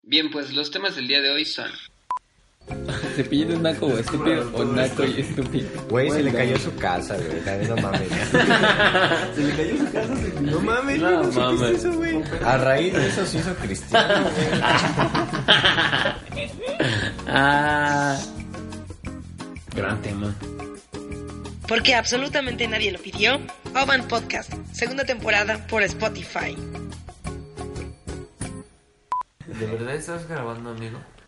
Bien, pues los temas del día de hoy son... Cepillín es naco o estúpido o naco y estúpido. Güey, se le cayó su casa, güey. No mames. Se le cayó su casa, No mames, No no mames. eso, güey. A raíz de eso se hizo cristiano, güey. Gran tema. Porque absolutamente nadie lo pidió. Oban Podcast, segunda temporada por Spotify. ¿De verdad estás grabando, amigo?